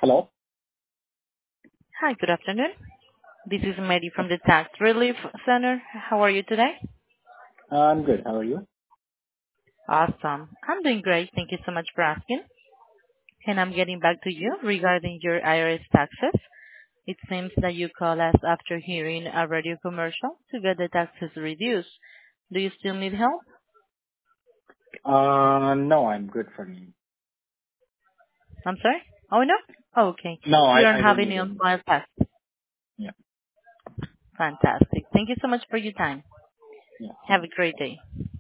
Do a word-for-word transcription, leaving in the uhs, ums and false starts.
Hello. Hi, good afternoon. This is Mary from the Tax Relief Center. How are you today? Uh, I'm good. How are you? Awesome. I'm doing great. Thank you so much for asking. And I'm getting back to you regarding your I R S taxes. It seems that you called us after hearing a radio commercial to get the taxes reduced. Do you still need help? Uh, no, I'm good for me. I'm sorry? Oh, no? Oh, okay. No, You don't I, I have don't any need on any. file tax. Yeah, Fantastic. Thank you so much for your time. yeah. Have a great day.